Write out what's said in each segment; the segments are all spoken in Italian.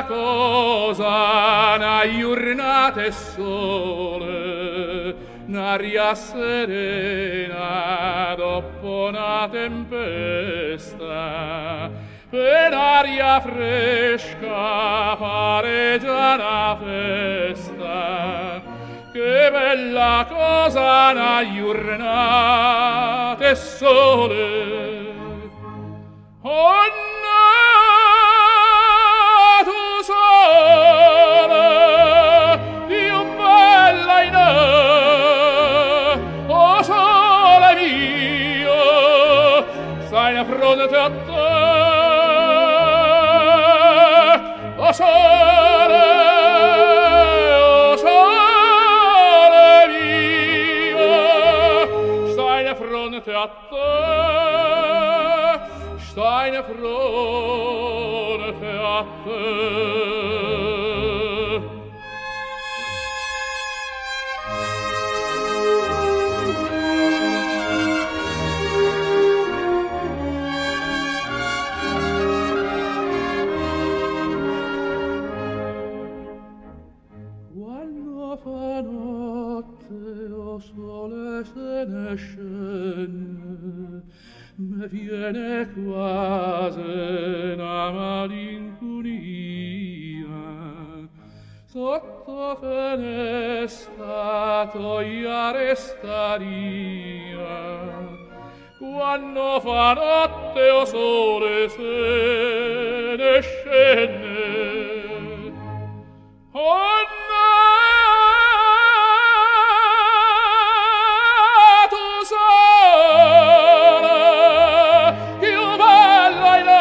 bella cosa, una giornata e sole, un'aria serena dopo una tempesta, per aria fresca pare già una festa. Che bella cosa, una giornata e sole. Oh no, tu sole, più bella in oh sole mio, stai a fronte a te, oh sole mio, stai a fronte a te, stai a fronte a te. Quando fa notte, o sole se ne scende, me viene quasi una malinconia. Sotto finestra toia restaria, quando fa notte o sole se ne scende. Oh no, tu sole, più bella in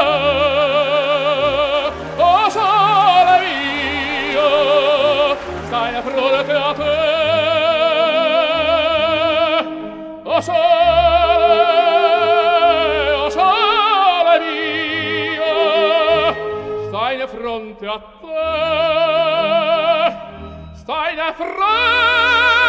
oh sole mio, stai a fronte a te, oh sole mio, stai a fronte a te, stai a fronte